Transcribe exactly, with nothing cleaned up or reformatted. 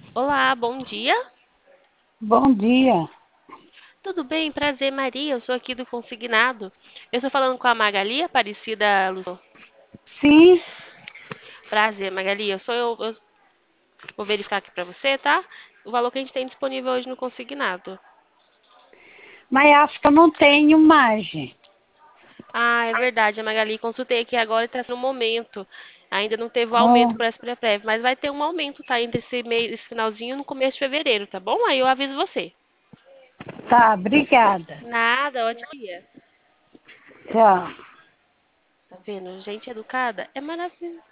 Olá, bom dia. Bom dia. Tudo bem? Prazer, Maria. Eu sou aqui do Consignado. Eu estou falando com a Magali Aparecida Luz. Sim, Prazer, Magali. Eu sou eu, eu vou verificar aqui para você, tá? O valor que a gente tem disponível hoje no Consignado. mas acho que eu não tenho margem. Ah, é verdade, a Magali. Consultei aqui agora e está no momento. Ainda não teve o aumento Oh, para essa pré-prévia, mas vai ter um aumento, tá? Entre esse mês, esse finalzinho e no começo de fevereiro, tá bom? Aí eu aviso você. tá, obrigada. Nada, ótimo dia. Tchau. Tá vendo? Gente educada é maravilhoso.